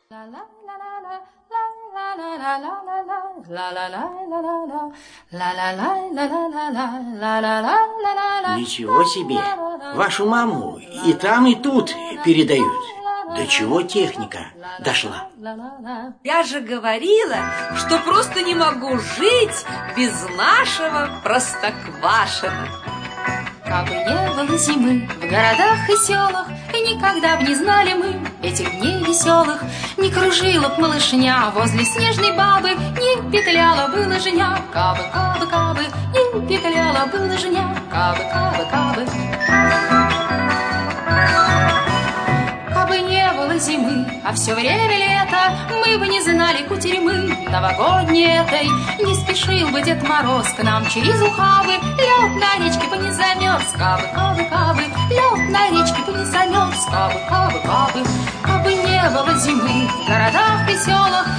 Ничего себе! Вашу маму и там, и тут передают. До чего техника дошла? Я же говорила, что просто не могу жить без нашего Простоквашино. Кабы не было зимы в городах и селах, и никогда б не знали мы этих дней веселых, не кружила б малышня возле снежной бабы, не петляла бы лыжня. Кабы, кабы, кабы, не петляла бы лыжня. Кабы, кабы, кабы. Кабы не было зимы, а все время лето, мы бы не знали кутерьмы новогодней этой. Не спешил бы Дед Мороз к нам через ухабы, лед на речке бы не замерз. Кабы, кабы, кабы, лед на речке бы не замерз. Кабы, кабы, кабы. Кабы не было зимы в городах и селах,